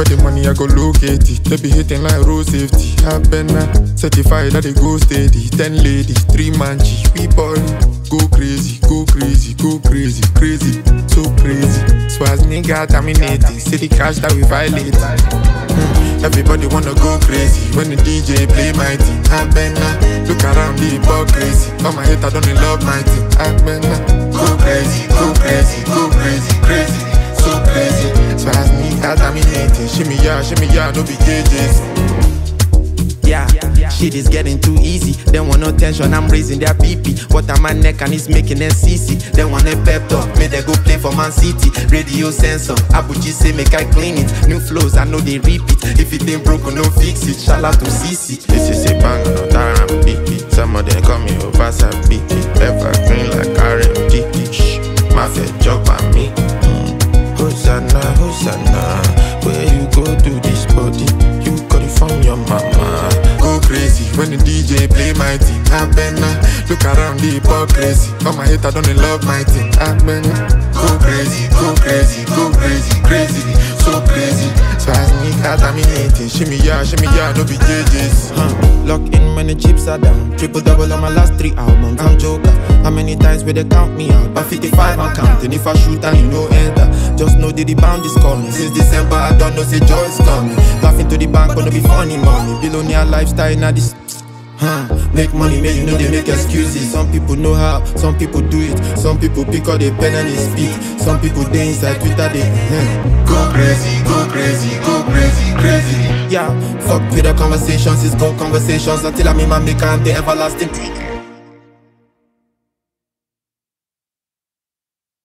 the money, I go locate it. They be hitting like road safety. Happen certified that they go steady. 10 ladies, 3 man G. We ballin'. Go crazy, go crazy, go crazy, crazy, so crazy. Swaz nigga terminated. See the cash that we violate. Everybody wanna go crazy when the DJ play my team. Happen look around the hypocrisy. All my haters don't love my team. Happen go crazy, go crazy, go crazy, crazy, so crazy. Swaz nigga terminated. Shimmy ya, no be JJ's. Yeah, shit is getting too easy. They want no tension, I'm raising their BP. What on my neck and it's making them CC. They want a pep talk, may they go play for Man City. Radio sensor, Abuji say make I clean it. New flows, I know they repeat. If it ain't broken, no fix it. Shout out to CC. This is a bang, no Taram BP. Some of them call me Obasa BP. Evergreen like RMG. Shh, my fed job on me. Hosanna, Hosanna. Where you go do this body? You got it from your mama. Go crazy when the DJ play my team. Happen look around the hypocrisy. All my haters don't love my team. Happen go crazy, go crazy, go crazy, crazy, so crazy. So as me contaminating. Shimmy ya, no be JJ's. Lock in when the chips are down. Triple double on my last 3 albums. I'm joker. How many times will they count me out? By 55 I'm counting. If I shoot and you know enter, just know that the bound is coming. Since December I don't know say joy is coming. Laughing to the bank gonna be funny money. Billionaire lifestyle now this. Make money, make you know they make excuses. Some people know how, some people do it. Some people pick up the pen and they speak. Some people they inside Twitter they go crazy, go crazy, go crazy, crazy. Yeah, fuck with the conversations, it's go conversations until I meet my maker and the everlasting.